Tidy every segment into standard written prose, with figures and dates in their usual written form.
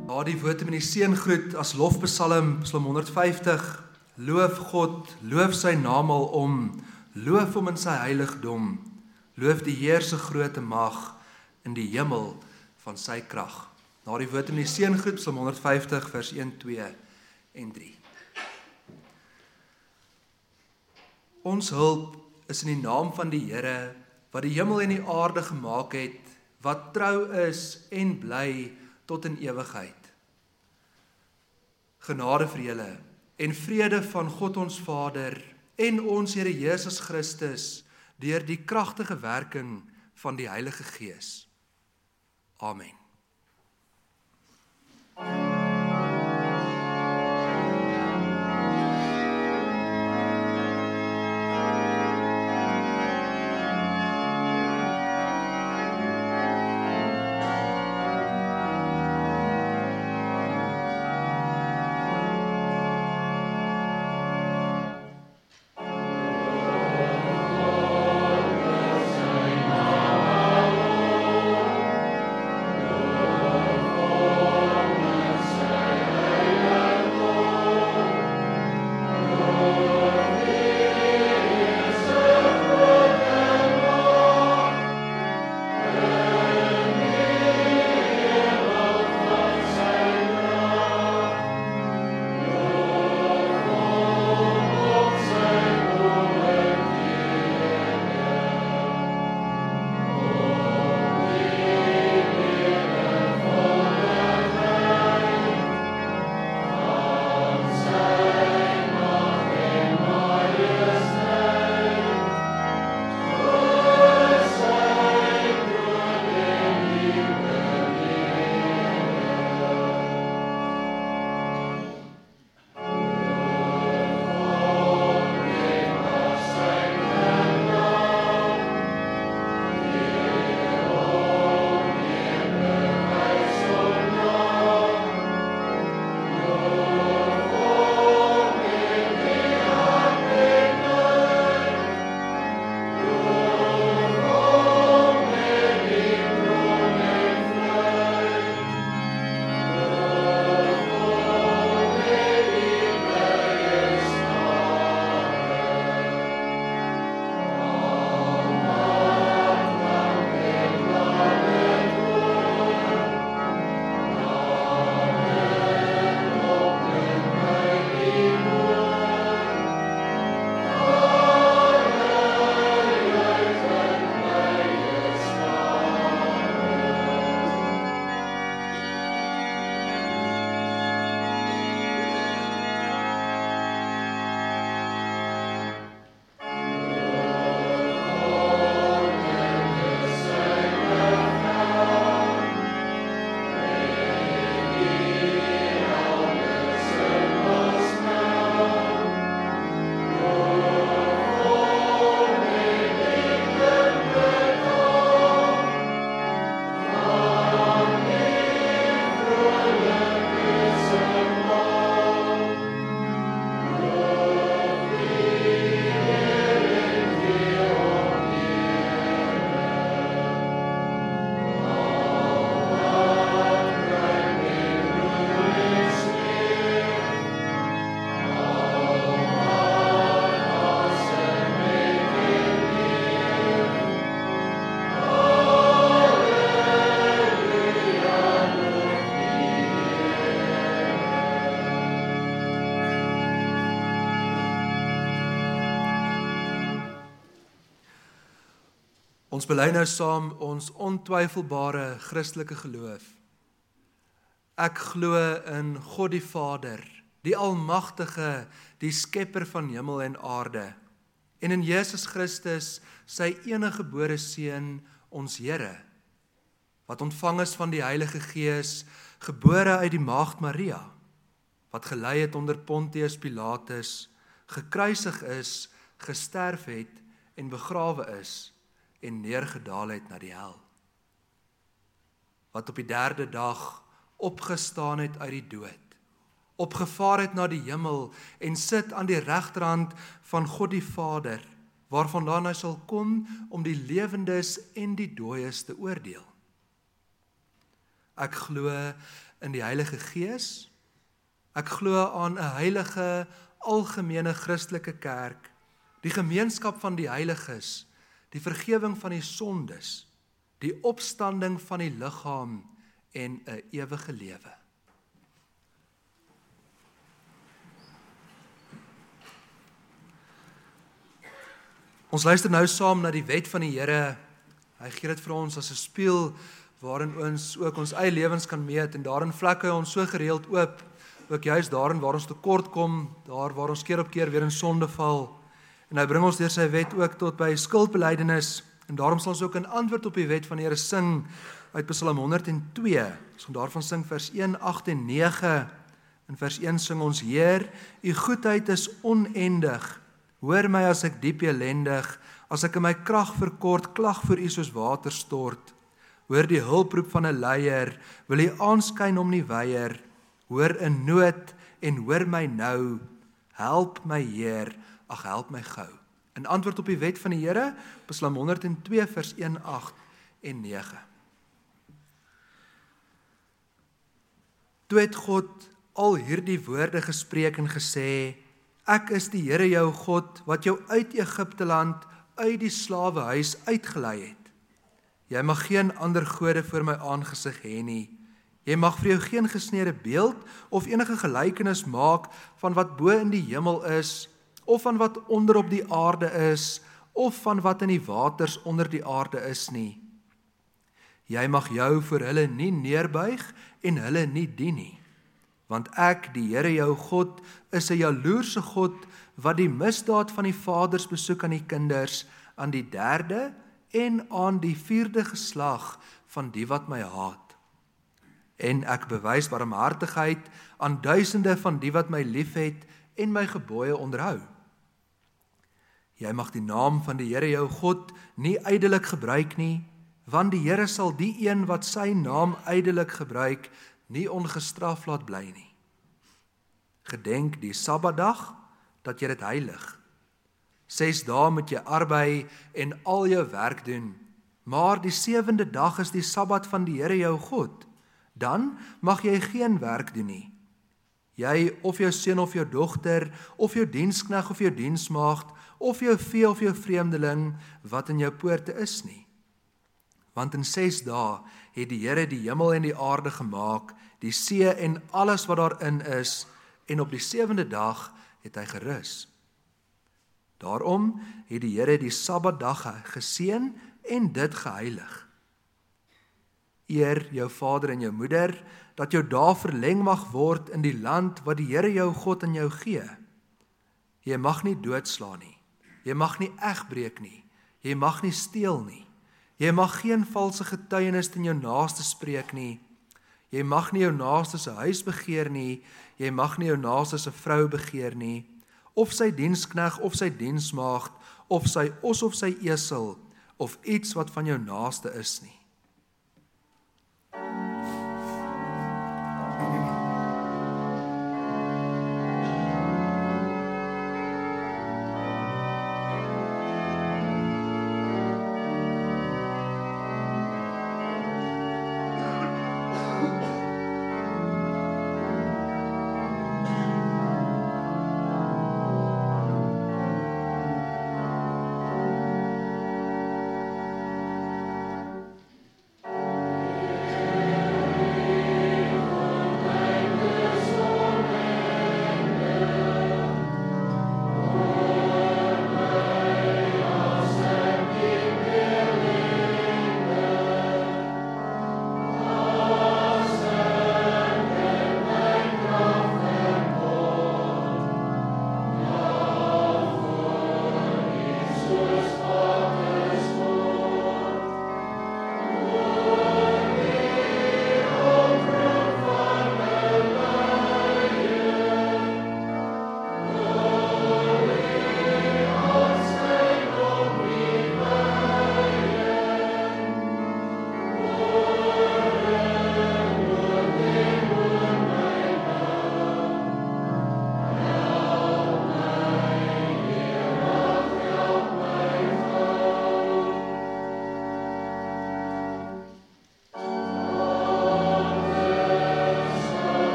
Na die woord in die seëngroet as lofpsalm, Psalm 150, loof God, loof sy naam alom, loof hom in sy heiligdom, loof die Heer se groote mag in die hemel van sy krag. Na die woord in die seëngroet, Psalm 150, vers 1, 2 en 3. Ons hulp is in die naam van die Here, wat die hemel en die aarde gemaak het, wat trou is en bly tot in ewigheid. Genade vir julle en vrede van God ons Vader en ons Here Jesus Christus deur die kragtige werking van die Heilige Gees. Amen. Ons bely nou saam ons ontwyfelbare Christelike geloof. Ek glo in God die Vader, die Almagtige, die Skepper van hemel en aarde, en in Jesus Christus, sy eniggebore Seun, ons Here, wat ontvang is van die Heilige Gees, gebore uit die Maagd Maria, wat gelei het onder Pontius Pilatus, gekruisig is, gesterf het en begrawe is, en neergedaal het na die hel. Wat op die 3de dag opgestaan het uit die dood, opgevaar het na die hemel en sit aan die regterhand van God die Vader, waarvandaan hy sal kom om die lewendes en die dooies te oordeel. Ek glo in die Heilige Gees. Ek glo aan 'n heilige, algemene Christelike kerk, die gemeenskap van die heiliges, die vergifnis van die sondes, die opstanding van die liggaam en 'n ewige lewe. Ons luister nou saam na die wet van die Here. Hy gee dit vir ons as 'n spieël waarin ons ook ons eie lewens kan meet en daarin vlek hy ons so gereeld oop, ook juist daarin waar ons tekort kom, daar waar ons keer op keer weer in sonde val. En hy bring ons deur sy wet ook tot by skuldbelydenis en daarom sal ons ook in antwoord op die wet van die Here sing uit Psalm 102. Ons gaan daarvan sing vers 1, 8 en 9. In vers 1 sing ons: Heer, u goedheid is oneindig. Hoor my as ek diep elendig, as ek in my krag verkort, klag vir u soos water stort. Hoor die hulproep van 'n leier, wil u aanskyn om nie weier. Hoor in nood en hoor my nou, help my Heer, ag help my gou. In antwoord op die wet van die Here, Psalm 102 vers 1, 8 en 9. Toe het God al hierdie woorde gespreek en gesê: Ek is die Here jou God, wat jou uit Egipte land, uit die slawehuis uitgelei het. Jy mag geen ander gode voor my aangesig hê nie. Jy mag vir jou geen gesneede beeld of enige gelykenis maak van wat bo in die hemel is, of van wat onder op die aarde is, of van wat in die waters onder die aarde is nie. Jy mag jou voor hulle nie neerbuig en hulle nie dien nie. Want ek, die Here jou God, is 'n jaloerse God, wat die misdaad van die vaders besoek aan die kinders, aan die 3de en aan die 4de geslag van die wat my haat. En ek bewys barmhartigheid aan duisende van die wat my liefhet en my gebooie onderhou. Jy mag die naam van die Here jou God nie ydelik gebruik nie, want die Here sal die een wat sy naam ydelik gebruik, nie ongestraf laat bly nie. Gedenk die Sabbatdag, dat jy dit heilig. 6 dae moet jy arbei en al jou werk doen, maar die 7de dag is die Sabbat van die Here jou God. Dan mag jy geen werk doen nie. Jy of jou seun of jou dogter, of jou dienskneg of jou diensmaagd, of jou vee of jou vreemdeling, wat in jou poorte is nie. Want in 6 dae het die Here die hemel en die aarde gemaak, die see en alles wat daarin is, en op die 7de dag het hy gerus. Daarom het die Here die Sabbatdag geseën en dit geheilig. Eer jou vader en jou moeder, dat jou dae verleng mag word in die land wat die Here jou God aan jou gee. Jy mag nie doodslaan nie. Jy mag nie egbreek nie. Jy mag nie steel nie. Jy mag geen valse getuienis teen jou naaste spreek nie. Jy mag nie jou naaste se huis begeer nie. Jy mag nie jou naaste se vrou begeer nie, of sy dienskneg of sy diensmaagd, of sy os of sy esel, of iets wat van jou naaste is nie.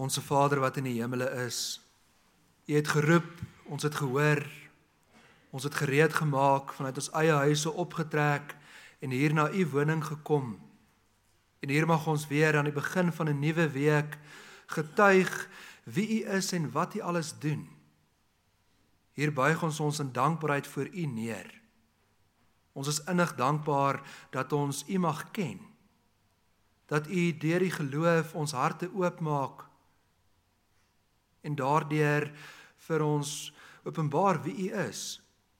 Onse Vader wat in die hemele is, U het geroep, ons het gehoor, ons het gereed gemaak, vanuit ons eie huise opgetrek en hier na U woning gekom. En hier mag ons weer aan die begin van 'n nuwe week getuig wie U is en wat U alles doen. Hier buig ons in dankbaarheid voor U neer. Ons is innig dankbaar dat ons U mag ken, dat U deur die geloof ons harte oopmaak en daardeur vir ons openbaar wie U is.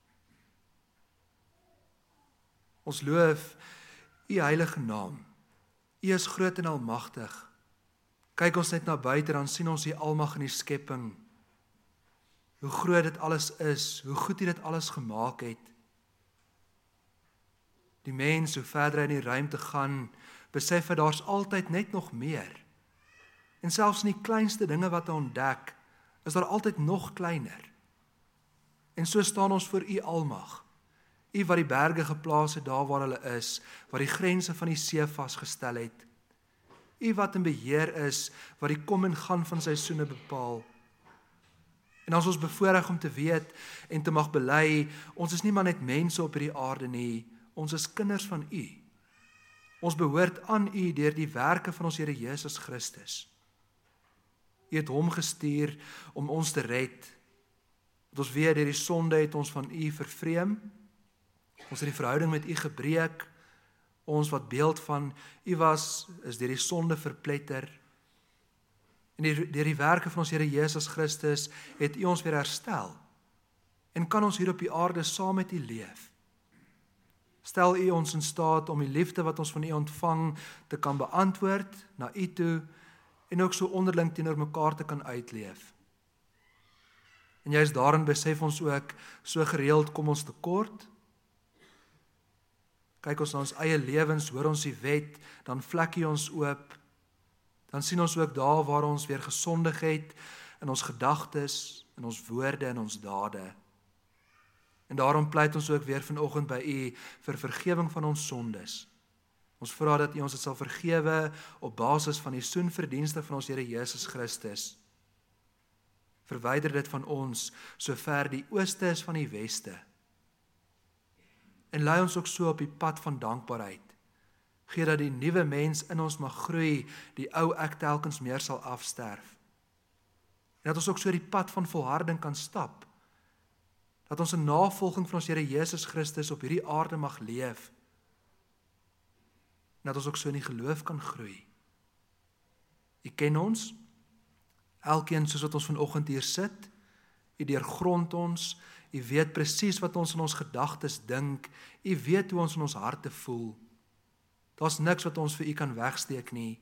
Ons loof U heilige naam. U is groot en almagtig. Kyk ons net na buite, dan sien ons U almag in die skepping. Hoe groot dit alles is, hoe goed U dit alles gemaak het. Die mens, hoe verder hy in die ruimte gaan, besef hy daar's altyd net nog meer. En selfs in die kleinste dinge wat hy ontdek, is daar altyd nog kleiner. En so staan ons voor U almag. U wat die berge geplaas het daar waar hulle is, wat die grense van die see vasgestel het. U wat in beheer is, wat die kom en gaan van seisoene bepaal. En as ons bevoorreg om te weet en te mag bely, ons is nie maar net mense op hierdie aarde nie, ons is kinders van U. Ons behoort aan U deur die werke van ons Here Jesus Christus. U het Hom gestuur om ons te red. Want ons weet deur die sonde het ons van U vervreem. Ons het die verhouding met U gebreek. Ons wat beeld van U was, is deur die sonde verpletter. En deur die werke van ons Here Jesus Christus het U ons weer herstel. En kan ons hier op die aarde saam met U leef. Stel U ons in staat om die liefde wat ons van U ontvang te kan beantwoord na U toe en ook so onderling teenoor mekaar te kan uitleef. En juist daarin besef ons ook, so gereeld kom ons tekort. Kyk ons na ons eie lewens, hoor ons die wet, dan vlek U ons oop. Dan sien ons ook daar waar ons weer gesondig het, in ons gedagtes, in ons woorde, in ons dade. En daarom pleit ons ook weer vanoggend by U vir vergewing van ons sondes. Ons vra dat U ons dit sal vergewe op basis van die soenverdienste van ons Here Jesus Christus. Verwyder dit van ons, so ver die ooste is van die weste. En lei ons ook so op die pad van dankbaarheid. Gee dat die nuwe mens in ons mag groei, die ou ek telkens meer sal afsterf. En dat ons ook so die pad van volharding kan stap. Dat ons in navolging van ons Here Jesus Christus op hierdie aarde mag leef. En dat ons ook so in die geloof kan groei. U ken ons, elkeen soos wat ons vanoggend hier sit, U deurgrond ons, U weet presies wat ons in ons gedagtes dink, U weet hoe ons in ons harte voel. Daar's niks wat ons vir U kan wegsteek nie.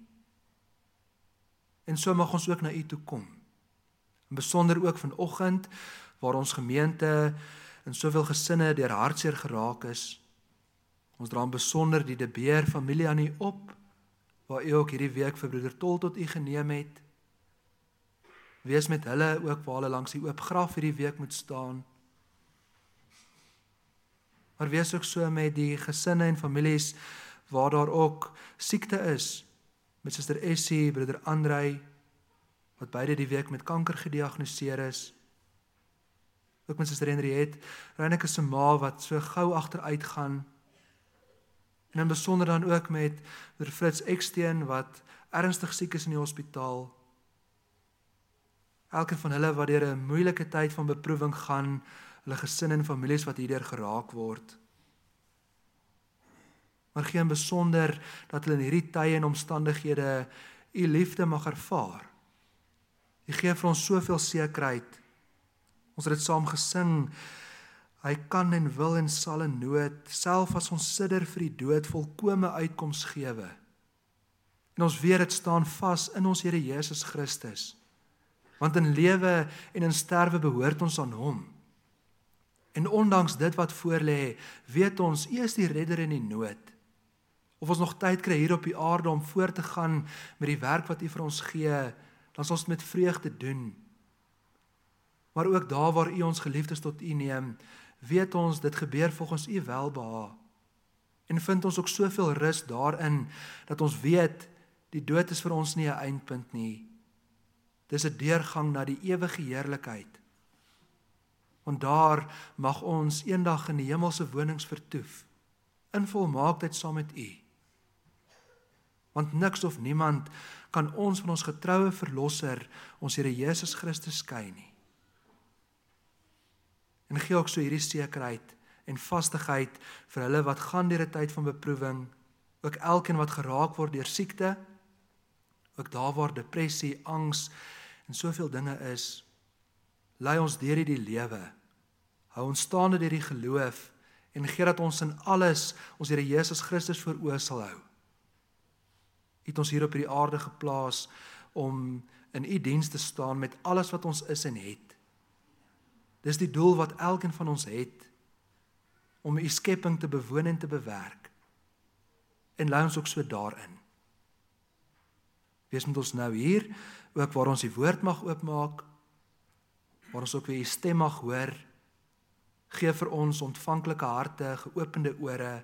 En so mag ons ook na U toe kom. En besonder ook vanoggend, waar ons gemeente en soveel gesinne deur hartseer geraak is. Ons dra besonder die De Beer familie aan U op, waar U ook hierdie week vir broeder Tol tot U geneem het. Wees met hulle ook waar hulle langs die oop graf hierdie week moet staan. Maar wees ook so met die gesinne en families waar daar ook siekte is, met Suster Essie, broeder Andrei, wat beide die week met kanker gediagnoseer is. Ook met Suster Henriette, Reineke se ma wat so gou agteruit gaan. En in besonder dan ook met broeder Fritz Eksteen wat ernstig siek is in die hospitaal. Elkeen van hulle wat deur 'n moeilike tyd van beproewing gaan, hulle gesinne en families wat hierdeur geraak word. Maar gee in besonder dat hulle in hierdie tye en omstandighede U liefde mag ervaar. U gee vir ons soveel sekerheid. Ons het dit saam gesing. Hy kan en wil en sal in nood, self as ons sidder vir die dood, volkome uitkoms gewe. En ons weet dit staan vas in ons Here Jesus Christus. Want in lewe en in sterwe behoort ons aan Hom. En ondanks dit wat voorlê, weet ons, U is die redder in die nood. Of ons nog tyd kry hier op die aarde om voort te gaan met die werk wat U vir ons gee, dan sal ons dit met vreugde doen. Maar ook daar waar U ons geliefdes tot U neem, weet ons dit gebeur volgens U welbehae. En vind ons ook soveel rus daarin dat ons weet die dood is vir ons nie 'n eindpunt nie. Dis 'n deurgang na die ewige heerlikheid. Want daar mag ons eendag in die hemelse wonings vertoef, in volmaaktheid saam met U. Want niks of niemand kan ons van ons getroue verlosser, ons Here Jesus Christus, skei nie. En gee ook so hierdie sekerheid en vastigheid vir hulle wat gaan deur 'n tyd van beproewing, ook elkeen wat geraak word deur siekte, ook daar waar depressie, angs en soveel dinge is. Lei ons deur hierdie lewe, hou ons staande deur die geloof en gee dat ons in alles ons Here Jesus Christus voor oë sal hou. U het ons hier op hierdie aarde geplaas om in U diens te staan met alles wat ons is en het. Dis die doel wat elkeen van ons het, om U skepping te bewoon en te bewerk. En lei ons ook so daarin. Wees met ons nou hier, ook waar ons die woord mag oopmaak, waar ons ook weer U stem mag hoor. Gee vir ons ontvanklike harte, geopende ore.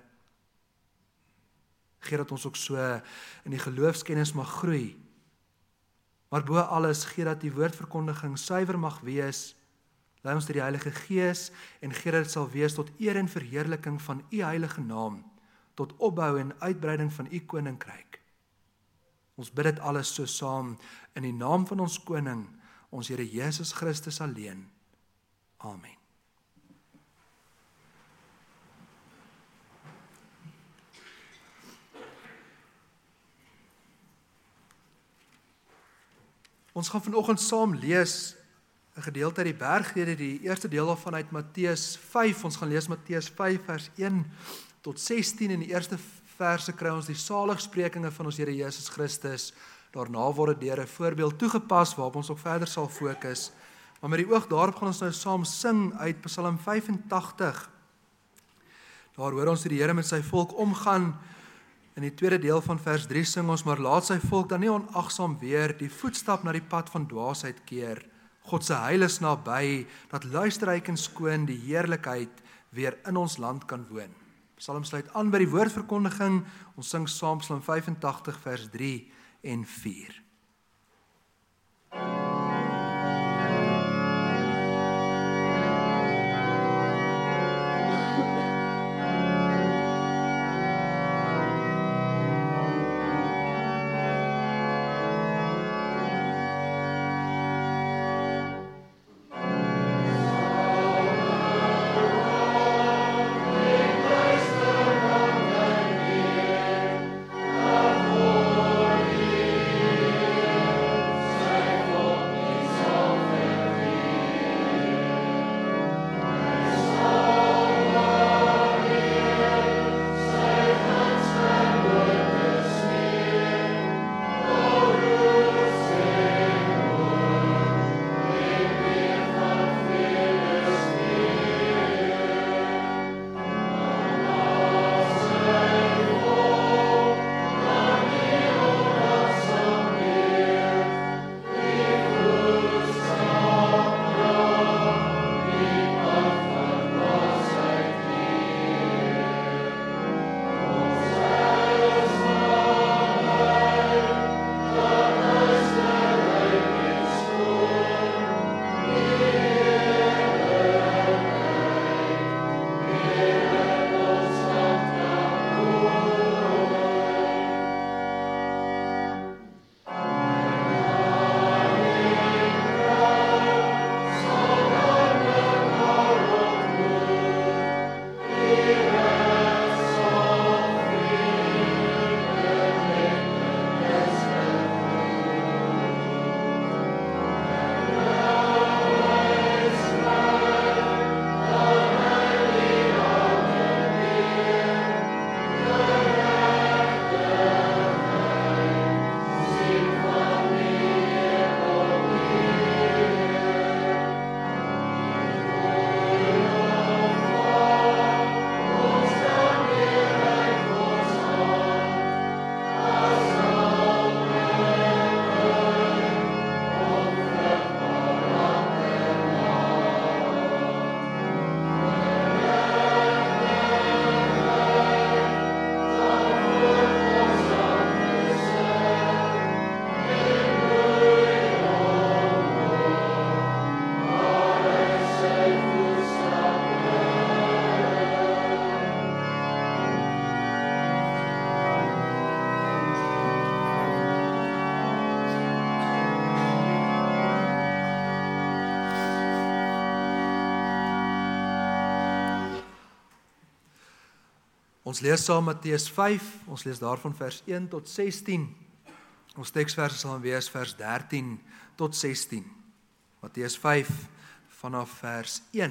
Gee dat ons ook so in die geloofskennis mag groei. Maar bo alles, gee dat die woordverkondiging suiwer mag wees. Lei ons deur die Heilige Gees en gee dat dit sal wees tot eer en verheerliking van U heilige naam, tot opbou en uitbreiding van U koninkryk. Ons bid dit alles so saam in die naam van ons koning, ons Here Jesus Christus alleen. Amen. Ons gaan vanoggend saam lees 'n gedeelte uit die Bergrede, die eerste deel daarvan uit Matteus 5. Ons gaan lees Matteus 5 vers 1 tot 16. In die eerste verse kry ons die saligsprekinge van ons Here Jesus Christus. Daarna word dit deur 'n voorbeeld toegepas waarop ons ook verder sal fokus. Maar met die oog daarop gaan ons nou saam sing uit Psalm 85. Daar hoor ons hoe die Here met sy volk omgaan. In die tweede deel van vers 3 sing ons, maar laat sy volk dan nie onagsaam weer die voetstap na die pad van dwaasheid keer. God se heil is naby, dat luisterryk en skoon die heerlikheid weer in ons land kan woon. Psalm sluit aan by die woordverkondiging. Ons sing saam Psalm 85 vers 3 en 4. Yeah. Ons lees saam Matteus 5, ons lees daarvan vers 1 tot 16. Ons teksverse sal wees vers 13 tot 16. Matteus 5 vanaf vers 1.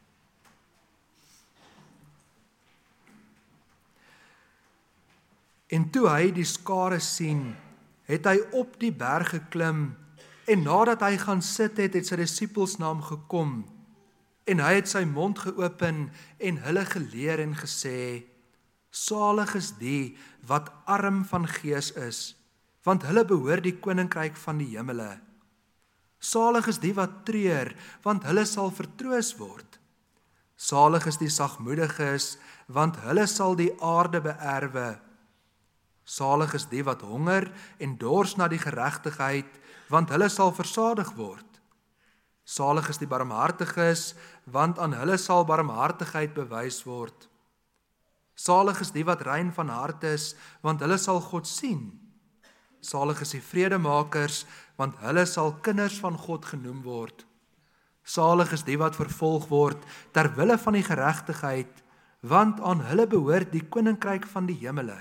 En toe hy die skare sien, het hy op die berg geklim, en nadat hy gaan sit het, het sy disippels na hom gekom, en hy het sy mond geopen en hulle geleer en gesê: Salig is die wat arm van gees is, want hulle behoort die koninkryk van die hemele. Salig is die wat treur, want hulle sal vertroos word. Salig is die sagmoediges, want hulle sal die aarde beerwe. Salig is die wat honger en dors na die geregtigheid, want hulle sal versadig word. Salig is die barmhartiges, want aan hulle sal barmhartigheid bewys word. Salig is die wat rein van hart is, want hulle sal God sien. Salig is die vredemakers, want hulle sal kinders van God genoem word. Salig is die wat vervolg word ter wille van die geregtigheid, want aan hulle behoort die koninkryk van die hemele.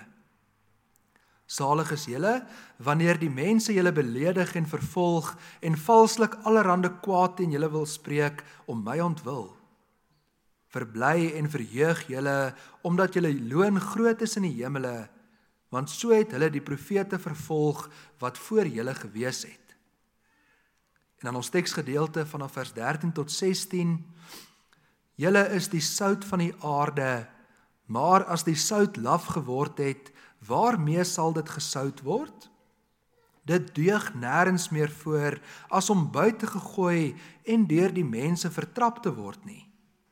Salig is julle, wanneer die mense julle beledig en vervolg en valslik allerhande kwaad teen julle wil spreek om my ontwil. Verbly en verheug julle, omdat julle loon groot is in die hemele, want so het hulle die profete vervolg wat voor julle gewees het. En dan ons teksgedeelte vanaf vers 13 tot 16. Julle is die sout van die aarde, maar as die sout laf geword het, waarmee sal dit gesout word? Dit deug nêrens meer voor as om buite gegooi en deur die mense vertrap te word nie.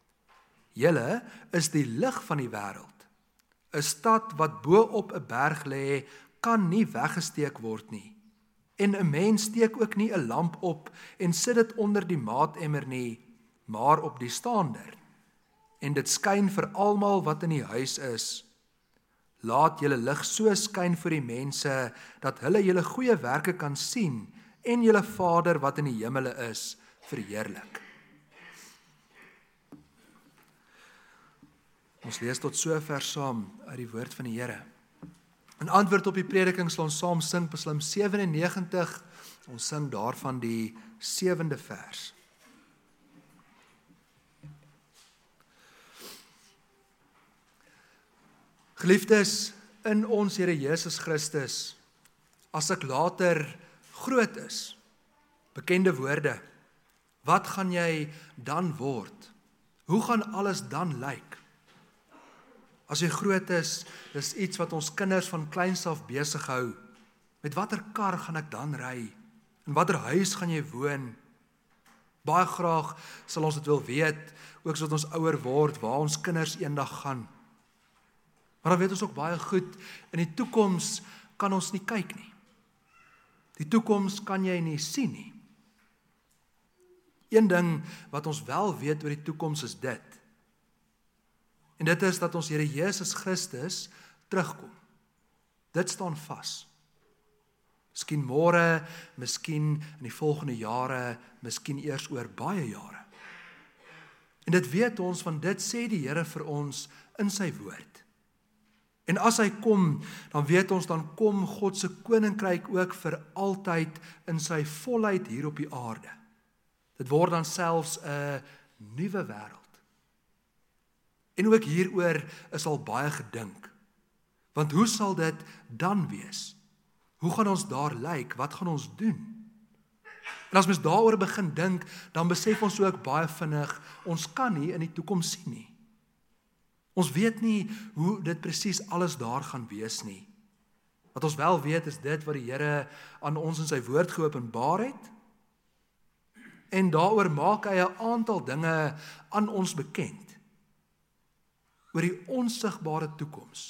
Julle is die lig van die wêreld. 'n Stad wat bo op 'n berg lê, kan nie weggesteek word nie. En 'n mens steek ook nie 'n lamp op en sit dit onder die maatemmer nie, maar op die staander. En dit skyn vir almal wat in die huis is. Laat julle lig so skyn vir die mense, dat hulle julle goeie werke kan sien en julle Vader wat in die hemele is, verheerlik. Ons lees tot sover saam uit die woord van die Here. In antwoord op die prediking sal ons saam sing Psalm 97, ons sing daarvan die 7de vers. Geliefdes, in ons Here Jesus Christus, as ek later groot is, bekende woorde, wat gaan jy dan word? Hoe gaan alles dan lyk? As jy groot is, dis iets wat ons kinders van kleins af besig hou. Met watter kar gaan ek dan ry? In watter huis gaan jy woon? Baie graag sal ons dit wil weet, ook as ons ouer word, waar ons kinders eendag gaan. Maar dan weet ons ook baie goed, in die toekoms kan ons nie kyk nie. Die toekoms kan jy nie sien nie. Een ding wat ons wel weet oor die toekoms is dit. En dit is dat ons Here Jesus Christus terugkom. Dit staan vas. Miskien môre, miskien in die volgende jare, miskien eers oor baie jare. En dit weet ons, want dit sê die Here vir ons in sy woord. En as hy kom, dan weet ons, dan kom God se koninkryk ook vir altyd in sy volheid hier op die aarde. Dit word dan selfs 'n nuwe wêreld. En ook hieroor is al baie gedink. Want hoe sal dit dan wees? Hoe gaan ons daar lyk? Wat gaan ons doen? En as mens daaroor begin dink, dan besef ons ook baie vinnig, ons kan nie in die toekoms sien nie. Ons weet nie hoe dit presies alles daar gaan wees nie. Wat ons wel weet is dit wat die Here aan ons in sy woord geopenbaar het. En daaroor maak hy 'n aantal dinge aan ons bekend. Oor die onsigbare toekoms.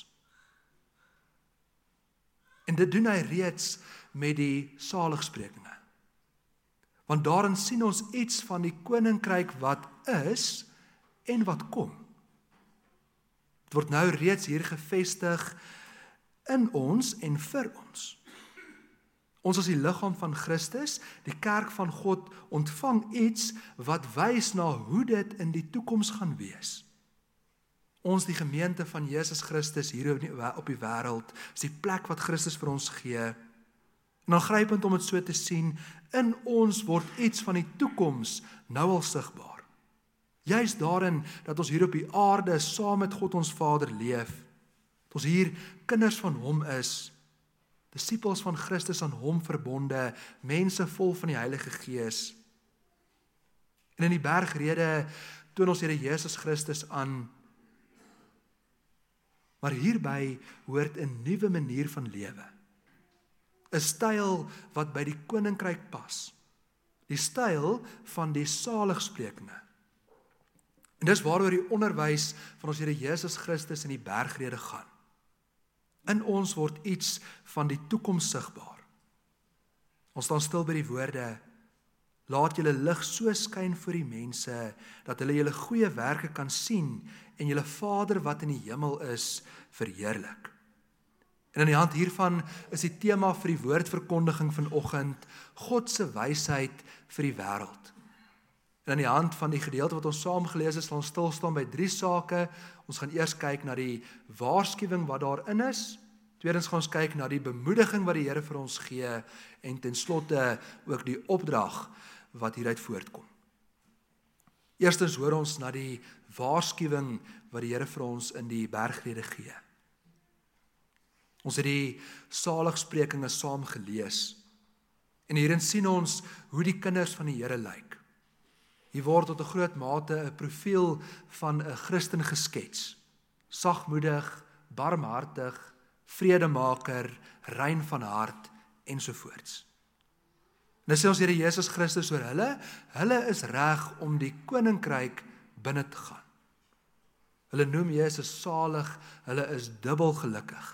En dit doen hy reeds met die saligsprekinge. Want daarin sien ons iets van die koninkryk wat is en wat kom. Dit word nou reeds hier gevestig in ons en vir ons. Ons as die liggaam van Christus, die kerk van God, ontvang iets wat wys na hoe dit in die toekoms gaan wees. Ons, die gemeente van Jesus Christus hier op die wêreld, is die plek wat Christus vir ons gee. En aangrypend om dit so te sien, in ons word iets van die toekoms nou al sigbaar. Juist daarin dat ons hier op die aarde saam met God ons Vader leef, dat ons hier kinders van hom is, disippels van Christus aan hom verbonde, mense vol van die Heilige Gees. En in die bergrede toon ons Here Jesus Christus aan, maar hierby hoort 'n nuwe manier van lewe. 'n Styl wat by die koninkryk pas. Die styl van die saligsprekinge. En dis waaroor die onderwys van ons Here Jesus Christus in die bergrede gaan. In ons word iets van die toekoms sigbaar. Ons staan stil by die woorde: laat julle lig so skyn voor die mense, dat hulle julle goeie werke kan sien en julle Vader wat in die hemel is, verheerlik. En aan die hand hiervan is die tema vir die woordverkondiging vanoggend, God se wysheid vir die wêreld. En aan die hand van die gedeelte wat ons saam gelees het, sal ons stil staan by 3 sake. Ons gaan eers kyk na die waarskuwing wat daarin is. Tweedens gaan ons kyk na die bemoediging wat die Here vir ons gee. En ten slotte ook die opdrag wat hieruit voortkom. Eerstens hoor ons na die waarskuwing wat die Here vir ons in die bergrede gee. Ons het die saligsprekinge saam gelees. En hierin sien ons hoe die kinders van die Here lyk. Hier word tot 'n groot mate 'n profiel van 'n Christen geskets. Sagmoedig, barmhartig, vredemaker, rein van hart ensovoorts. En dis sê ons Here Jesus Christus oor hulle is reg om die koninkryk binne te gaan. Hulle noem Jesus salig, hulle is dubbel gelukkig.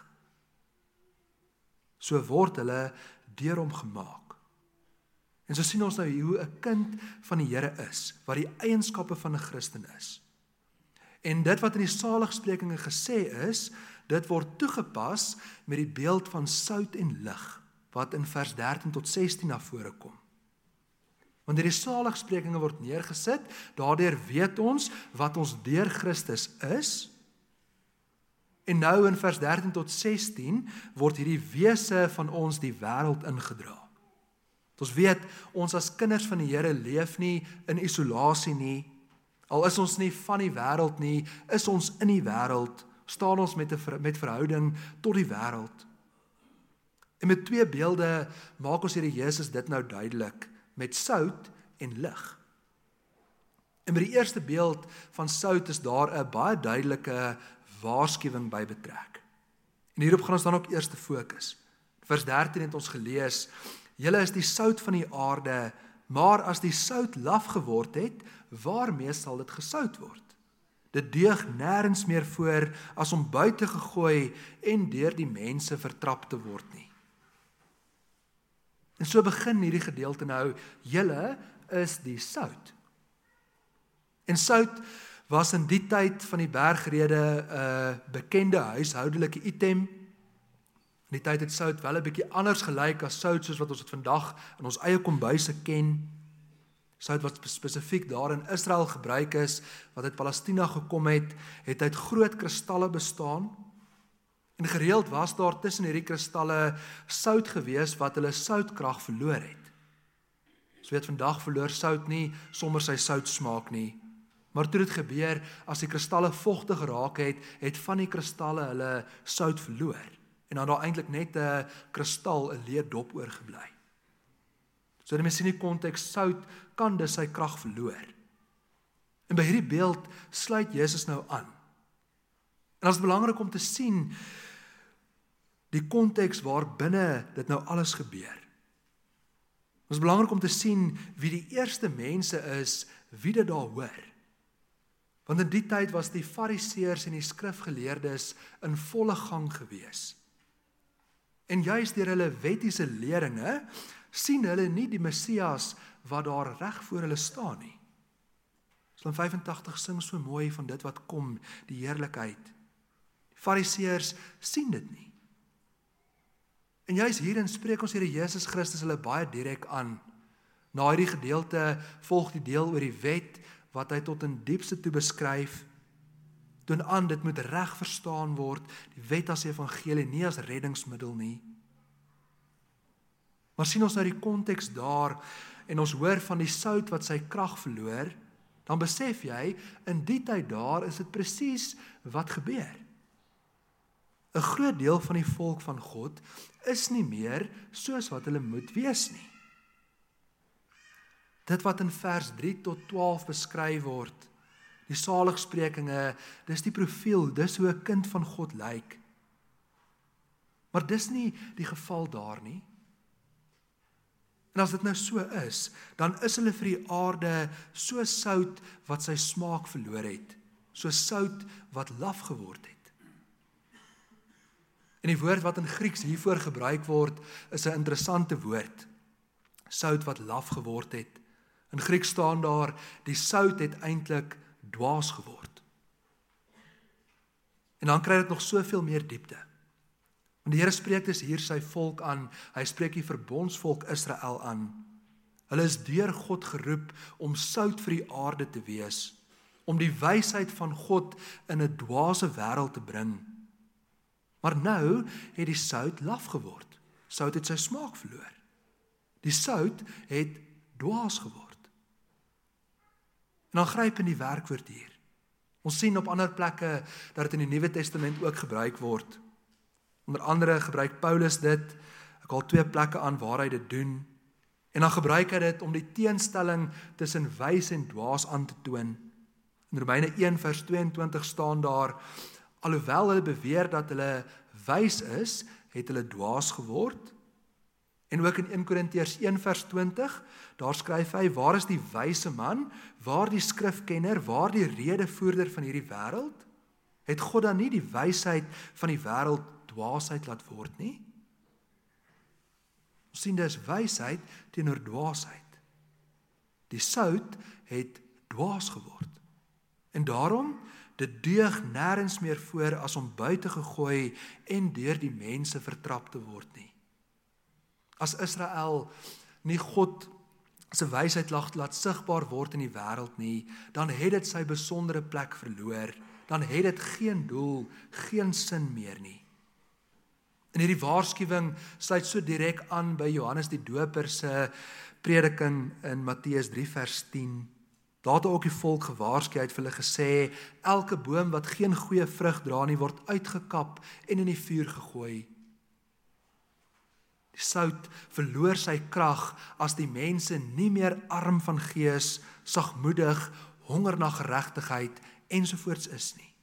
So word hulle deur hom gemaak. En so sien ons nou hoe 'n kind van die Here is, wat die eienskappe van 'n Christen is. En dit wat in die saligsprekinge gesê is, dit word toegepas met die beeld van sout en lig, wat in vers 13 tot 16 na vore kom. Wanneer die saligsprekinge word neergesit, daardeur weet ons wat ons deur Christus is. En nou in vers 13 tot 16 word hierdie wese van ons die wêreld ingedra. Ons weet, ons as kinders van die Here leef nie in isolasie nie. Al is ons nie van die wêreld nie, is ons in die wêreld, staan ons met verhouding tot die wêreld. En met 2 beelde maak ons Here Jesus dit nou duidelik, met sout en lig. En met die eerste beeld van sout is daar 'n baie duidelike waarskuwing by betrek. En hierop gaan ons dan ook eers fokus. Vers 13 het ons gelees: julle is die sout van die aarde, maar as die sout laf geword het, waarmee sal dit gesout word? Dit deug nêrens meer voor as om buite gegooi en deur die mense vertrap te word nie. En so begin hierdie gedeelte nou, julle is die sout. En sout was in die tyd van die bergrede 'n bekende huishoudelike item. In die tyd het sout wel 'n bietjie anders gelyk as sout soos wat ons dit vandag in ons eie kombuise ken. Sout wat spesifiek daar in Israel gebruik is, wat uit Palestina gekom het uit groot kristalle bestaan. En gereeld was daar tussen hierdie kristalle sout gewees wat hulle soutkrag verloor het. Ons weet vandag verloor sout nie sommer sy soutsmaak nie. Maar toe dit gebeur, as die kristalle vochtig geraak het van die kristalle hulle sout verloor. En dan daar eintlik net 'n kristal, 'n leerdop oorgebly. So die mens sien die konteks, sout kan dus sy krag verloor. En by hierdie beeld sluit Jesus nou aan. En dit is belangrik om te sien die konteks waarbinne dit nou alles gebeur. Dit is belangrik om te sien wie die eerste mense is, wie dit daar hoor. Want in die tyd was die fariseërs en die skrifgeleerdes in volle gang gewees. En juist deur hulle wettiese leringe sien hulle nie die Messias wat daar reg voor hulle staan nie. Psalm 85 sing so mooi van dit wat kom, die heerlikheid. Die fariseërs sien dit nie. En juist hierin spreek ons Here Jesus Christus hulle baie direk aan. Na hierdie gedeelte volg die deel oor die wet wat hy tot in diepste toe beskryf. toon aan, dit moet reg verstaan word, die wet as die evangelie, nie as reddingsmiddel nie. Maar sien ons nou die konteks daar, en ons hoor van die sout wat sy krag verloor, dan besef jy, in die tyd daar is dit presies wat gebeur. 'n groot deel van die volk van God is nie meer soos wat hulle moet wees nie. Dit wat in vers 3 tot 12 beskryf word, die saligsprekinge, dis die profiel, dis hoe 'n kind van God lyk. Maar dis nie die geval daar nie. En as dit nou so is, dan is hulle vir die aarde so sout wat sy smaak verloor het, so sout wat laf geword het. En die woord wat in Grieks hiervoor gebruik word, is 'n interessante woord. Sout wat laf geword het. In Grieks staan daar, die sout het eintlik dwaas geword. En dan kry dit nog soveel meer diepte. Want die Here spreek dus hier sy volk aan, hy spreek die verbondsvolk Israel aan. Hulle is deur God geroep om sout vir die aarde te wees, om die wysheid van God in 'n dwaase wêreld te bring. Maar nou het die sout laf geword. Sout het sy smaak verloor. Die sout het dwaas geword. En dan gryp in die werkwoord hier. Ons sien op ander plekke dat dit in die Nuwe Testament ook gebruik word. Onder andere gebruik Paulus dit, ek haal 2 plekke aan waar hy dit doen, en dan gebruik hy dit om die teenstelling tussen wys en dwaas aan te toon. In Romeine 1 vers 22 staan daar, alhoewel hulle beweer dat hulle wys is, het hulle dwaas geword. En ook in 1 Korintiërs 1 vers 20, daar skryf hy, waar is die wyse man, waar die skrifkenner, waar die redevoerder van hierdie wêreld? Het God dan nie die wysheid van die wêreld dwaasheid laat word nie? Ons sien dis wysheid teenoor dwaasheid. Die sout het dwaas geword. En daarom, dit deug nêrens meer voor as om buite gegooi en deur die mense vertrap te word nie. As Israel nie God se wysheid laat sigbaar word in die wêreld nie, dan het dit sy besondere plek verloor, dan het dit geen doel, geen sin meer nie. En hierdie waarskuwing sluit so direk aan by Johannes die Doper se prediking in Matteus 3 vers 10. Daar het ook die volk gewaarsku, hy het vir hulle gesê, elke boom wat geen goeie vrug dra nie, word uitgekap en in die vuur gegooi. Die sout verloor sy krag as die mense nie meer arm van gees, sagmoedig, honger na geregtigheid ensovoorts is nie.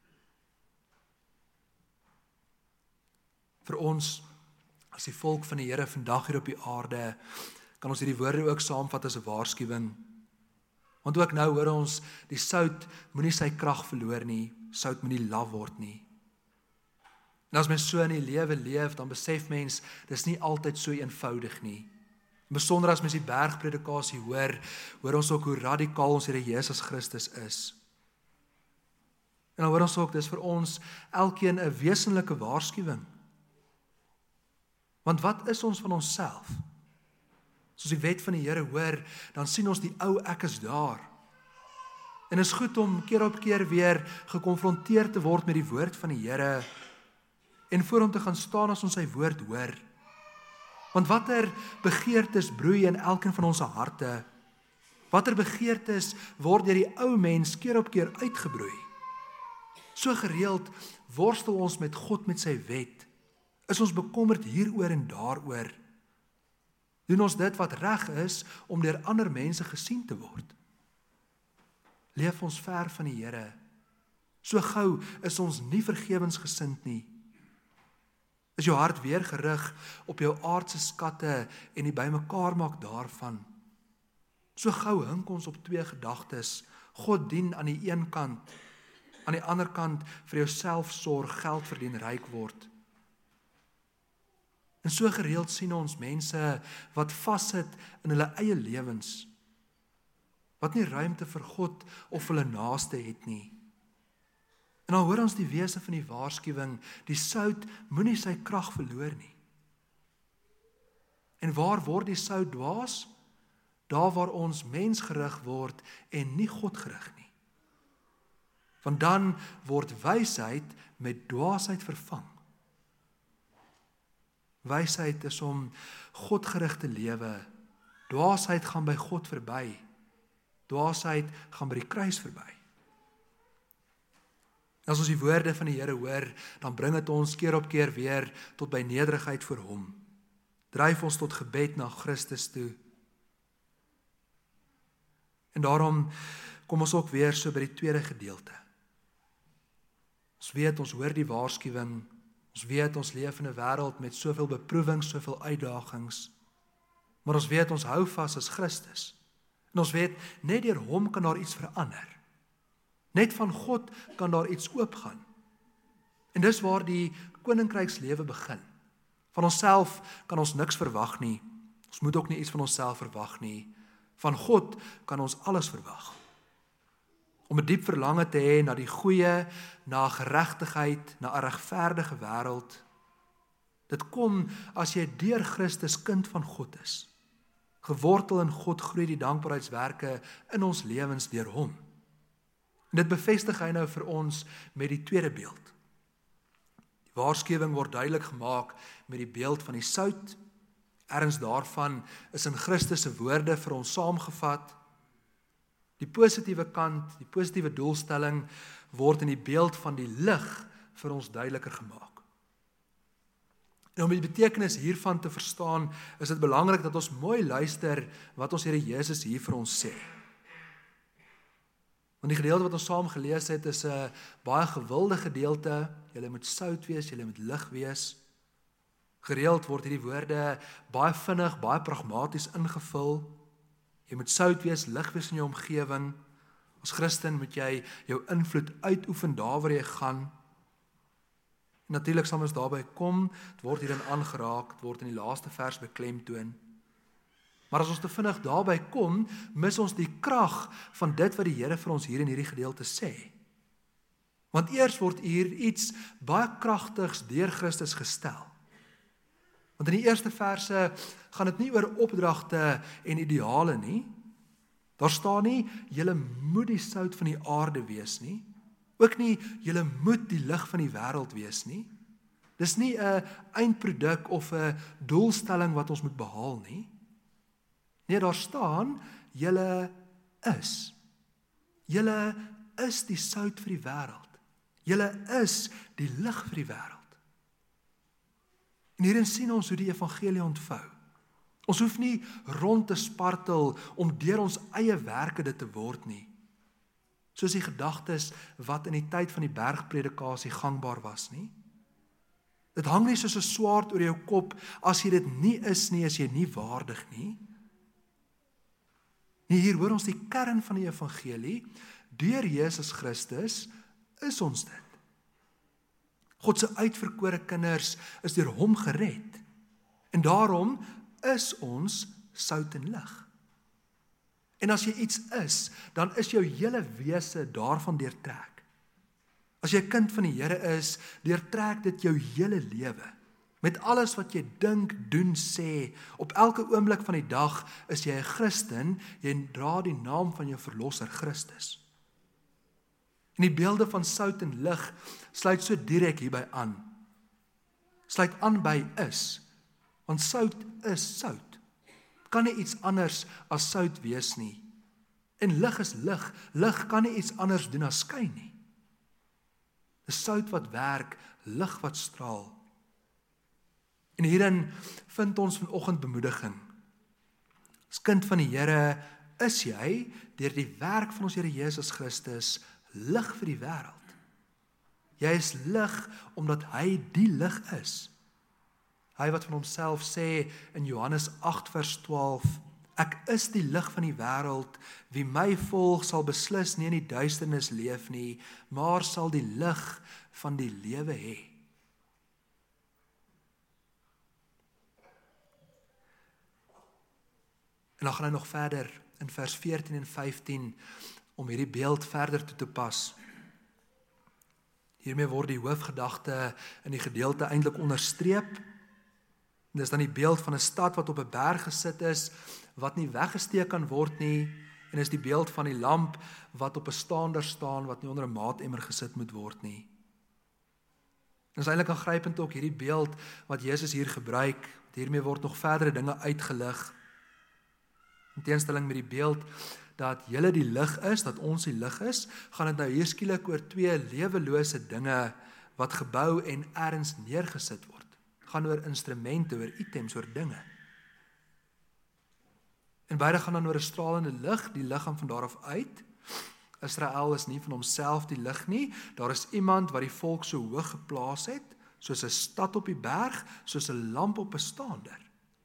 Vir ons, as die volk van die Here vandag hier op die aarde, kan ons hierdie woorde ook saamvat as 'n waarskuwing. Want ook nou hoor ons, die sout moenie sy krag verloor nie, sout moenie laf word nie. En as mens so in die lewe leef, dan besef mens, dis nie altyd so eenvoudig nie. Besonder as mens die bergpredikasie hoor ons ook hoe radikaal ons Here Jesus Christus is. En dan hoor ons ook, dis vir ons elkeen 'n wesenlike waarskuwing. Want wat is ons van onsself? As ons die wet van die Here hoor, dan sien ons die ou ek is daar. En is goed om keer op keer weer gekonfronteer te word met die woord van die Here en voor hom te gaan staan as ons sy woord hoor. Want watter begeertes broei in elkeen van ons harte? Watter begeertes word deur die ou mens keer op keer uitgebroei? So gereeld worstel ons met God met sy wet. Is ons bekommerd hieroor en daaroor? Doen ons dit wat reg is om deur ander mense gesien te word? Leef ons ver van die Here? So gou is ons nie vergewensgesind nie. Is jou hart weer gerig op jou aardse skatte en die bymekaar maak daarvan? So gou hink ons op 2 gedagtes, God dien aan die een kant, aan die ander kant vir jouself sorg, geld verdien, ryk word. En so gereeld sien ons mense wat vassit in hulle eie lewens, wat nie ruimte vir God of hulle naaste het nie. En dan hoor ons die wese van die waarskuwing, die sout moenie sy krag verloor nie. En waar word die sout dwaas? Daar waar ons mensgerig word en nie God gerig nie. Want dan word wysheid met dwaasheid vervang. Wysheid is om Godgerigte lewe. Dwaasheid gaan by God verby. Dwaasheid gaan by die kruis verby. As ons die woorde van die Here hoor, dan bring dit ons keer op keer weer tot by nederigheid voor hom. Dryf ons tot gebed na Christus toe. En daarom kom ons ook weer so by die tweede gedeelte. Ons weet, ons hoor die waarskuwing, ons weet, ons leef in 'n wêreld met soveel beproewings, soveel uitdagings, maar ons weet, ons hou vas as Christus. En ons weet, net deur hom kan daar iets verander. Net van God kan daar iets oopgaan. En dis waar die koninkrykslewe begin. Van onsself kan ons niks verwag nie. Ons moet ook nie iets van onsself verwag nie. Van God kan ons alles verwag. Om 'n diep verlange te hê na die goeie, na geregtigheid, na 'n regverdige wêreld. Dit kom as jy deur Christus kind van God is. Gewortel in God groei die dankbaarheidswerke in ons lewens deur hom. En dit bevestig hy nou vir ons met die tweede beeld. Die waarskuwing word duidelik gemaak met die beeld van die sout. Erns daarvan is in Christus se woorde vir ons saamgevat. Die positiewe kant, die positiewe doelstelling word in die beeld van die lig vir ons duideliker gemaak. En om die betekenis hiervan te verstaan, is dit belangrik dat ons mooi luister wat ons Here Jesus hier vir ons sê. Want die gedeelte wat ons saam gelees het, is 'n baie gewilde gedeelte. Julle moet sout wees, julle moet lig wees. Gereeld word hierdie woorde baie vinnig, baie pragmaties ingevul. Jy moet sout wees, lig wees in jou omgewing. As Christen moet jy jou invloed uitoefen daar waar jy gaan. Natuurlik sal ons daarby kom, dit word hierin aangeraak, dit word in die laaste vers beklemtoon. Maar as ons te vinnig daarby kom, mis ons die krag van dit wat die Here vir ons hier in hierdie gedeelte sê. Want eers word hier iets baie kragtigs deur Christus gestel. Want in die eerste verse gaan dit nie oor opdragte en ideale nie. Daar staan nie, julle moet die sout van die aarde wees nie. Ook nie, julle moet die lig van die wêreld wees nie. Dis nie 'n eindproduk of 'n doelstelling wat ons moet behaal nie. Nee, daar staan, julle is. Julle is die sout vir die wêreld. Julle is die lig vir die wêreld. En hierin sien ons hoe die evangelie ontvou. Ons hoef nie rond te spartel om deur ons eie werke dit te word nie. Soos die gedagtes wat in die tyd van die bergpredikasie gangbaar was nie. Dit hang nie soos 'n swaard oor jou kop, as jy dit nie is nie, as jy nie waardig nie. Nee, hier hoor ons die kern van die evangelie, deur Jesus Christus is ons dit. God se uitverkore kinders is deur hom gered. En daarom is ons sout en lig. En as jy iets is, dan is jou hele wese daarvan deurtrek. As jy 'n kind van die Here is, deurtrek dit jou hele lewe. Met alles wat jy dink, doen, sê, op elke oomblik van die dag is jy 'n Christen, jy dra die naam van jou verlosser Christus. En die beelde van sout en lig sluit so direk hierby aan. Sluit aan by is, want sout is sout. Kan nie iets anders as sout wees nie. En lig is lig. Lig kan nie iets anders doen as skyn nie. Dis sout wat werk, lig wat straal. En hierin vind ons vanoggend bemoediging. As kind van die Here is jy, deur die werk van ons Here Jesus Christus, lig vir die wêreld. Jy is lig omdat hy die lig is. Hy wat van homself sê in Johannes 8 vers 12, ek is die lig van die wêreld, wie my volg sal beslis nie in die duisternis leef nie, maar sal die lig van die lewe hê. En dan gaan hy nog verder in vers 14 en 15 om hierdie beeld verder toe te pas. Hiermee word die hoofgedagte in die gedeelte eintlik onderstreep. En dis dan die beeld van 'n stad wat op 'n berg gesit is, wat nie weggesteek kan word nie, en is die beeld van die lamp wat op 'n staander staan wat nie onder 'n maatemmer gesit moet word nie. En is eintlik aangrypend ook hierdie beeld wat Jesus hier gebruik. Hiermee word nog verdere dinge uitgelig. In teenstelling met die beeld dat julle die lig is, dat ons die lig is, gaan dit nou hier skielik oor twee lewelose dinge wat gebou en ergens neergesit word. Het gaan oor instrumente, oor items, oor dinge. En beide gaan dan oor 'n stralende lig, die lig gaan van daar af uit. Israel is nie van homself die lig nie, daar is iemand wat die volk so hoog geplaas het, soos 'n stad op die berg, soos 'n lamp op 'n staander.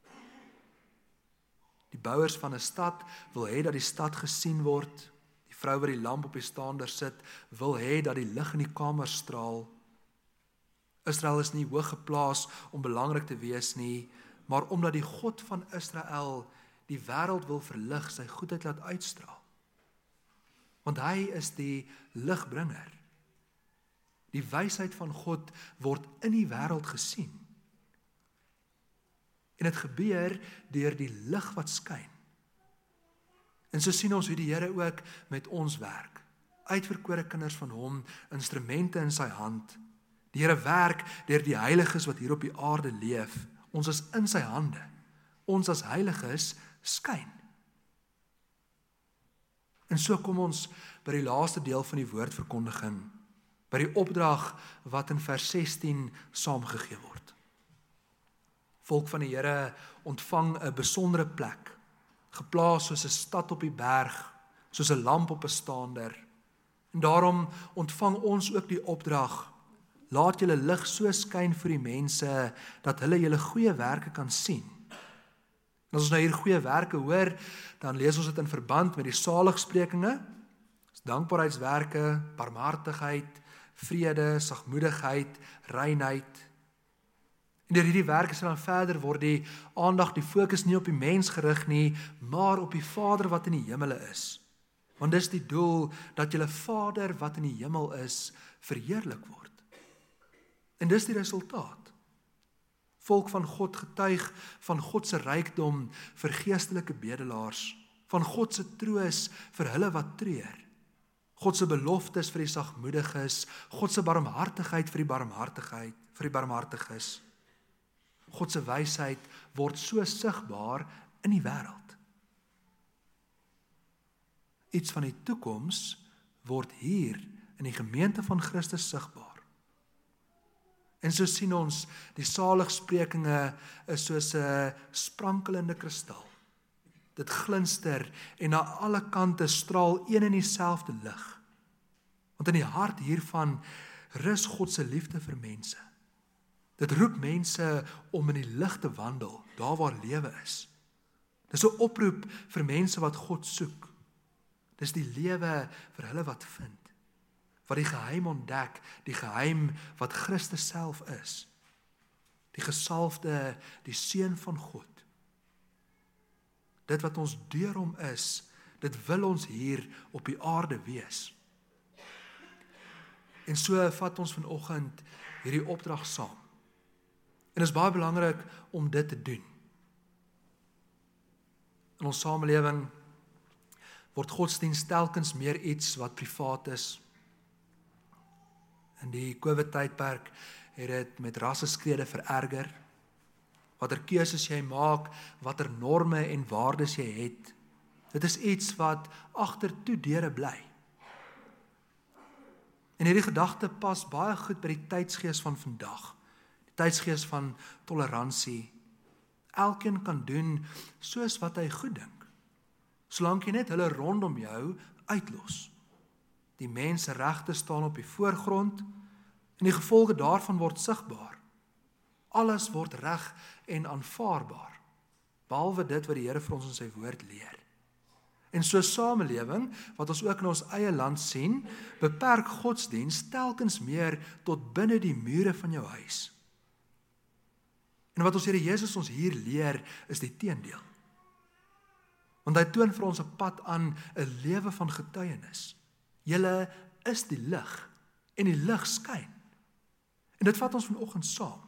Die bouers van 'n stad wil hê dat die stad gesien word. Die vrou wat die lamp op die staander sit, wil hê dat die lig in die kamer straal. Israel is nie hoog geplaas om belangrik te wees nie, maar omdat die God van Israel die wêreld wil verlig, sy goedheid laat uitstraal. Want hy is die ligbringer. Die wysheid van God word in die wêreld gesien. En dit gebeur deur die lig wat skyn. En so sien ons hoe die Here ook met ons werk. Uitverkore kinders van hom, instrumente in sy hand. Die Here werk deur die heiliges wat hier op die aarde leef. Ons is in sy hande. Ons as heiliges skyn. En so kom ons by die laaste deel van die woordverkondiging, by die opdrag wat in vers 16 saamgegee word. Volk van die Here ontvang 'n besondere plek, geplaas soos 'n stad op die berg, soos 'n lamp op 'n staander. En daarom ontvang ons ook die opdrag, laat julle lig so skyn vir die mense, dat hulle julle goeie werke kan sien. En as ons nou hier goeie werke hoor, dan lees ons dit in verband met die saligsprekinge, dankbaarheidswerke, barmhartigheid, vrede, sagmoedigheid, reinheid. En deur hierdie werke sal dan verder word die aandag, die fokus nie op die mens gerig nie, maar op die Vader wat in die hemele is. Want dis die doel, dat julle Vader wat in die hemel is, verheerlik word. En dis die resultaat. Volk van God getuig van God se rykdom vir geestelike bedelaars, van God se troos vir hulle wat treur, God se beloftes vir die sagmoediges, God se barmhartigheid vir die barmhartiges. God se wysheid word so sigbaar in die wêreld. Iets van die toekoms word hier in die gemeente van Christus sigbaar. En so sien ons, die saligsprekinge is soos 'n sprankelende kristal. Dit glinster en na alle kante straal een en dieselfde lig. Want in die hart hiervan rus God se liefde vir mense. Dit roep mense om in die lig te wandel, daar waar lewe is. Dis 'n oproep vir mense wat God soek. Dis die lewe vir hulle wat vind, wat die geheim ontdek, die geheim wat Christus self is. Die gesalfde, die seun van God. Dit wat ons deur hom is, dit wil ons hier op die aarde wees. En so vat ons vanoggend hierdie opdrag saam. En dit is baie belangrik om dit te doen. In ons samelewing word godsdienst telkens meer iets wat privaat is. In die COVID-tydperk het dit met rasseskrede vererger. Watter keuses jy maak, watter norme en waardes jy het. Dit is iets wat agter toe deure bly. En hierdie gedagte pas baie goed by die tydsgees van vandag. Die tydsgees van toleransie. Elkeen kan doen soos wat hy goed dink, solank jy net hulle rondom jou uitlos. Die mens se regte staan op die voorgrond en die gevolge daarvan word sigbaar. Alles word reg en aanvaarbaar, behalwe dit wat die Here vir ons in sy woord leer. En so samelewing, wat ons ook in ons eie land sien, beperk godsdienst telkens meer tot binne die mure van jou huis. En wat ons Here Jesus ons hier leer, is die teendeel. Want hy toon vir ons 'n pad aan, 'n lewe van getuienis. Julle is die lig, en die lig skyn. En dit vat ons vanoggend saam.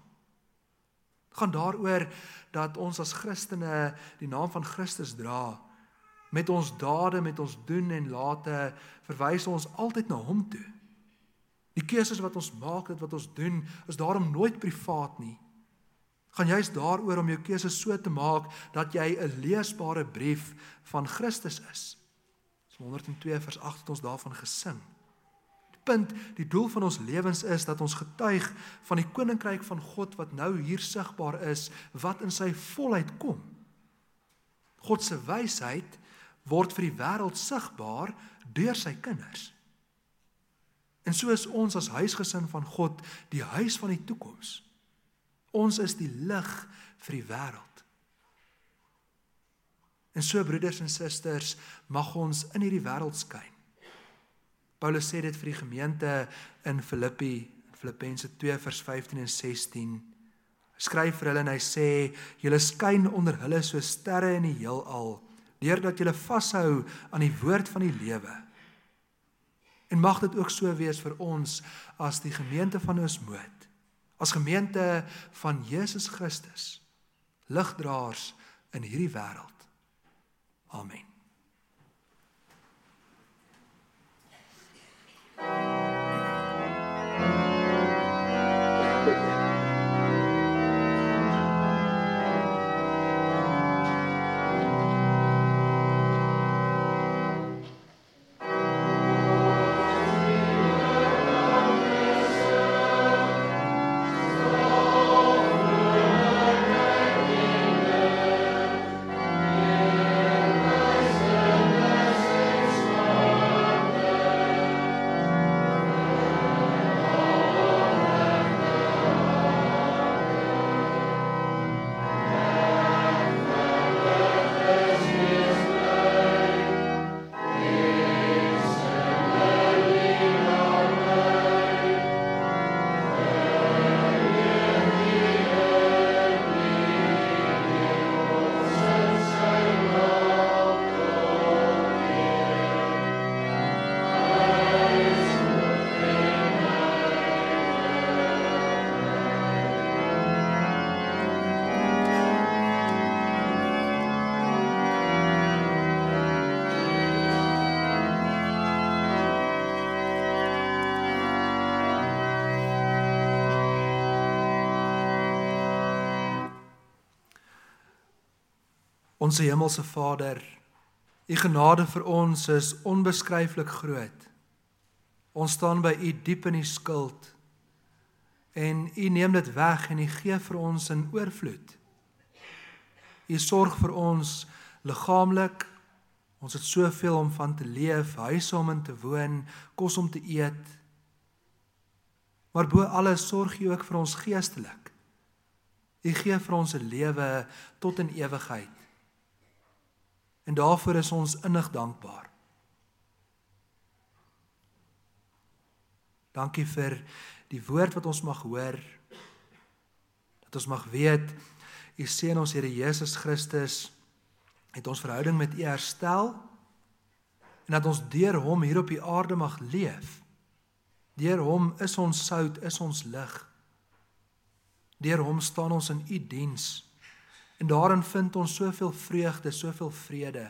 Het gaan daaroor dat ons as Christene die naam van Christus dra, Met ons dade, met ons doen en late, verwys ons altyd na hom toe. Die keuses wat ons maak, dit wat ons doen, is daarom nooit privaat nie. Gaan juist daaroor om jou keuses so te maak, dat jy 'n leesbare brief van Christus is. Psalm 102 vers 8 het ons daarvan gesing. Die doel van ons lewens is dat ons getuig van die koninkryk van God wat nou hier sigbaar is, wat in sy volheid kom. God se wysheid word vir die wêreld sigbaar deur sy kinders. En so is ons as huisgesin van God die huis van die toekoms. Ons is die lig vir die wêreld. En so, broeders en susters, mag ons in hierdie wêreld skyn. Paulus sê dit vir die gemeente in Filippense 2 vers 15 en 16. Hy skryf vir hulle en hy sê, julle skyn onder hulle so sterre in die heelal, deurdat julle vashou aan die woord van die lewe. En mag dit ook so wees vir ons as die gemeente van Oosmoed, as gemeente van Jesus Christus, ligdraers in hierdie wêreld. Amen. Onse hemelse Vader, U genade vir ons is onbeskryflik groot. Ons staan by U diep in die skuld en U neem dit weg en U gee vir ons in oorvloed. U sorg vir ons liggaamlik, ons het soveel om van te leef, huise om in te woon, kos om te eet. Maar bo alles sorg U ook vir ons geestelik. U gee vir ons 'n lewe tot in ewigheid. En daarvoor is ons innig dankbaar. Dankie vir die woord wat ons mag hoor, dat ons mag weet, U seën ons Here Jesus Christus, het ons verhouding met U herstel, en dat ons deur Hom hier op die aarde mag leef. Deur Hom is ons sout, is ons lig. Deur Hom staan ons in U diens. En daarin vind ons soveel vreugde, soveel vrede.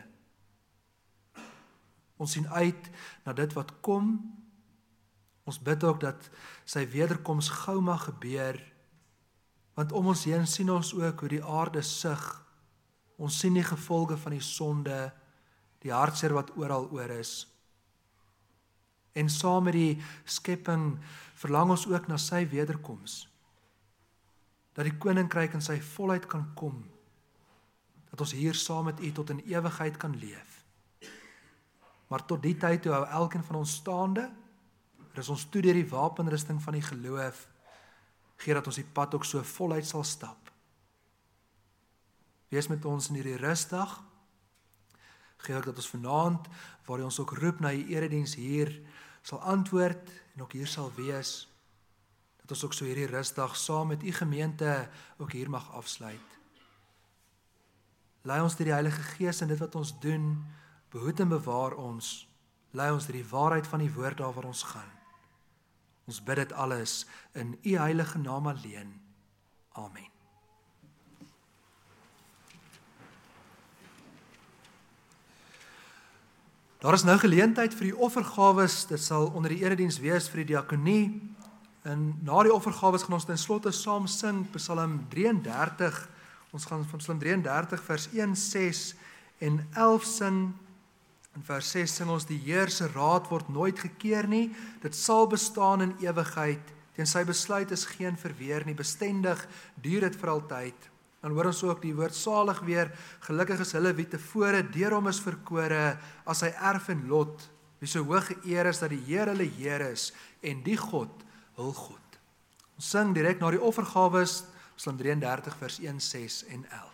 Ons sien uit na dit wat kom. Ons bid ook dat sy wederkoms gou mag gebeur, want om ons heen sien ons ook hoe die aarde sug. Ons sien die gevolge van die sonde, die hartseer wat oral oor is. En saam met die skepping verlang ons ook na sy wederkoms, dat die koninkryk in sy volheid kan kom, dat ons hier saam met U tot in ewigheid kan leef. Maar tot die tyd toe hou elkeen van ons staande, is ons toe deur die wapenrusting van die geloof, gee dat ons die pad ook so voluit sal stap. Wees met ons in hierdie rusdag, gee ook dat ons vanaand, waar U ons ook roep na die erediens hier, sal antwoord en ook hier sal wees, dat ons ook so hierdie rusdag saam met U gemeente ook hier mag afsluit. Lei ons deur die Heilige Gees in dit wat ons doen, behoed en bewaar ons, lei ons deur die waarheid van die woord daar waar ons gaan. Ons bid dit alles in U heilige naam alleen. Amen. Daar is nou geleentheid vir die offergawes, dit sal onder die erediens wees vir die diakonie, en na die offergawes gaan ons ten slotte saam sing Psalm 33, ons gaan van Psalm 33 vers 1, 6 en 11 sing. In vers 6 sing ons, die Heer se raad word nooit gekeer nie, dit sal bestaan in ewigheid, teen sy besluit is geen verweer nie, bestendig duur dit vir altyd. Dan hoor ons ook die woord salig weer, gelukkig is hulle wie tevore deur hom is verkore, as sy erf en lot, wie so hoog geëer is, dat die Heer hulle Heer is, en die God hul God. Ons sing direk na die offergawes, Psalm 33 vers 1, 6 en 11.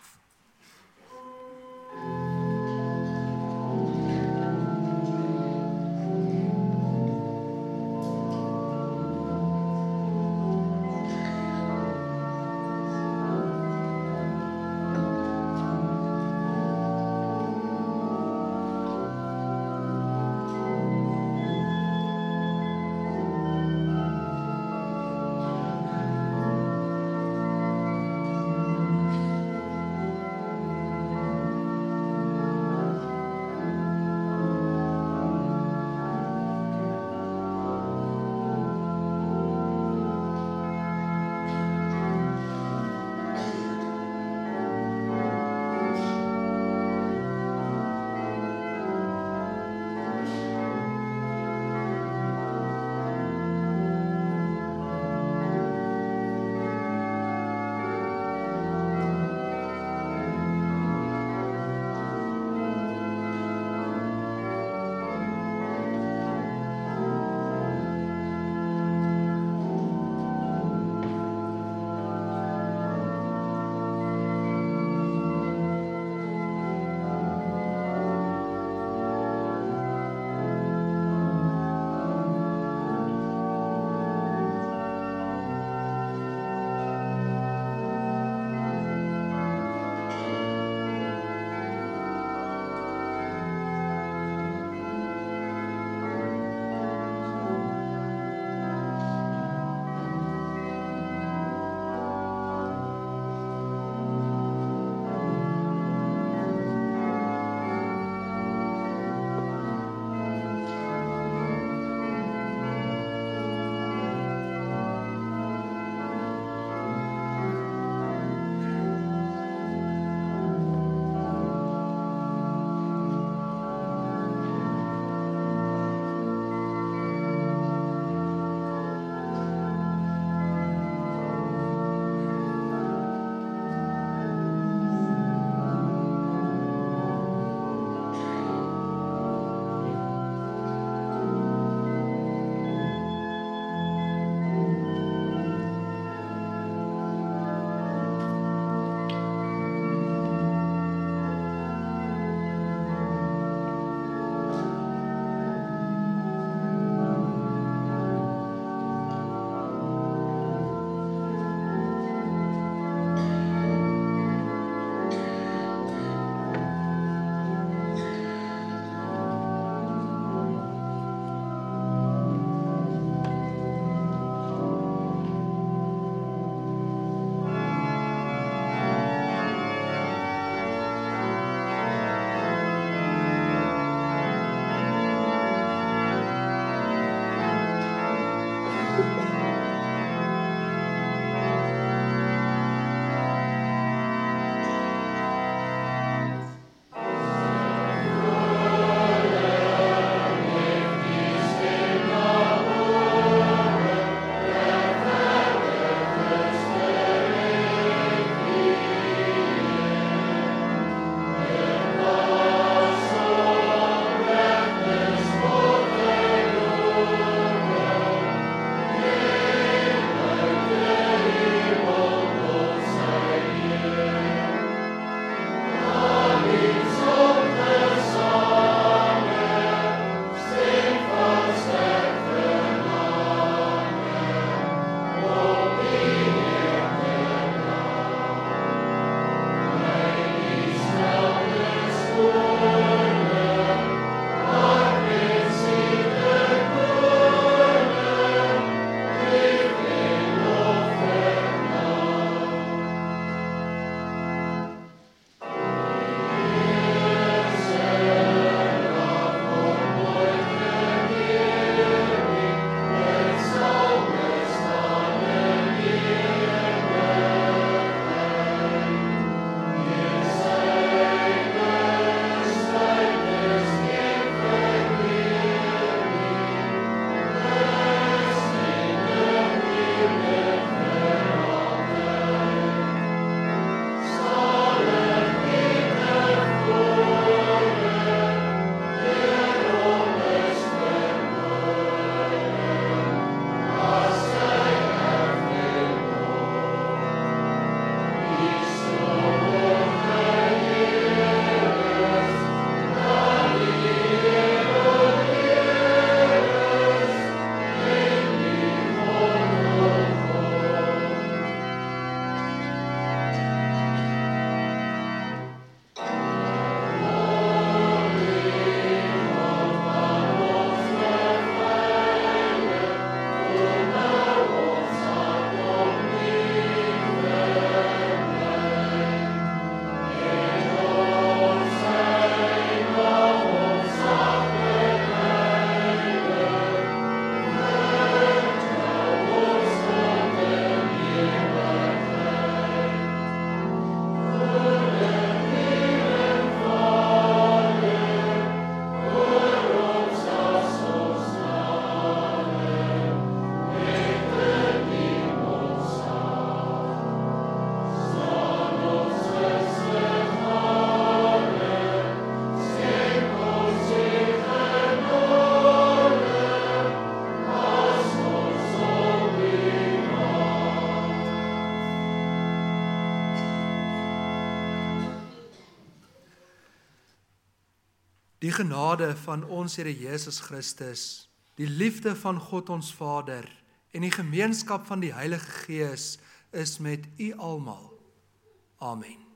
Die genade van ons Here Jesus Christus, die liefde van God ons Vader en die gemeenskap van die Heilige Gees is met u almal. Amen.